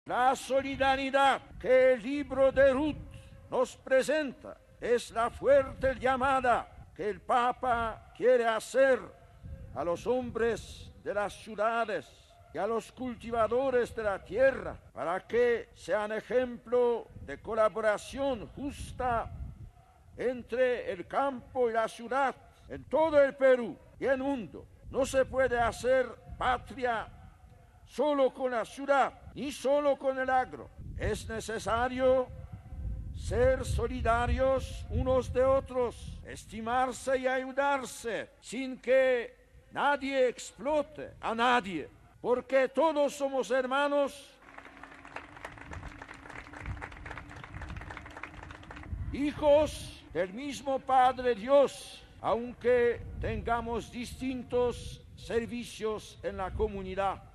La solidaridad que el libro de Ruth nos presenta es la fuerte llamada que el Papa quiere hacer a los hombres de las ciudades y a los cultivadores de la tierra para que sean ejemplo de colaboración justa entre el campo y la ciudad en todo el Perú y el mundo. No se puede hacer patria solo con la ciudad ni solo con el agro. Es necesario ser solidarios unos de otros, estimarse y ayudarse sin que nadie explote a nadie, porque todos somos hermanos, hijos del mismo Padre Dios, aunque tengamos distintos servicios en la comunidad.